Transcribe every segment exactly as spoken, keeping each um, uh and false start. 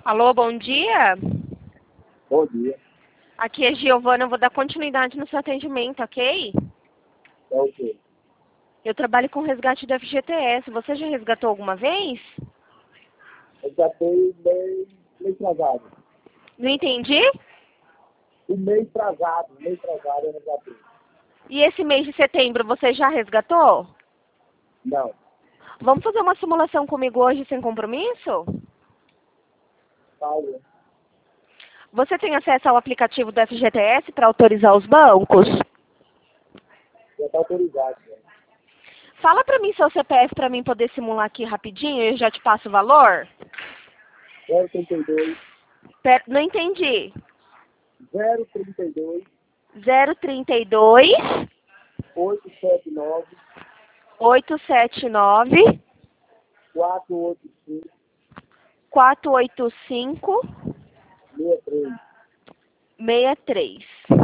Alô, bom dia. Bom dia. Aqui é Giovana, eu vou dar continuidade no seu atendimento, ok? É o quê? Eu trabalho com resgate do F G T S. Você já resgatou alguma vez? Eu já tenho mês, mês travado. Não entendi? O mês travado, o mês travado eu não já tenho. E esse mês de setembro você já resgatou? Não. Vamos fazer uma simulação comigo hoje sem compromisso? Paulo, Você tem acesso ao aplicativo do F G T S para autorizar os bancos? já está autorizado. Né? Fala para mim seu C P F para mim poder simular aqui rapidinho e eu já te passo o valor. zero trinta e dois, Per- Não entendi. zero trinta e dois, zero trinta e dois, oito sete nove, oito sete nove, quatro oito cinco, quatro oito cinco, seis três. seis três.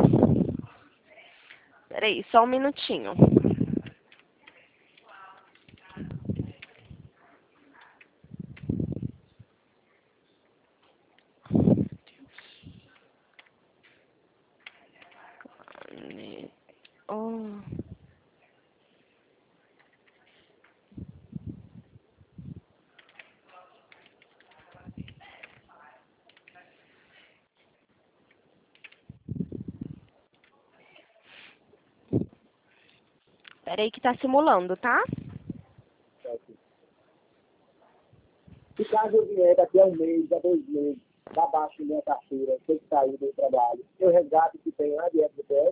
Peraí, só um minutinho. Oh. Peraí que tá simulando, tá? Se caso eu vier daqui a um mês, a dois meses, abaixo da minha carteira, ter que sair do trabalho, eu resgato que tem lá de F G T S,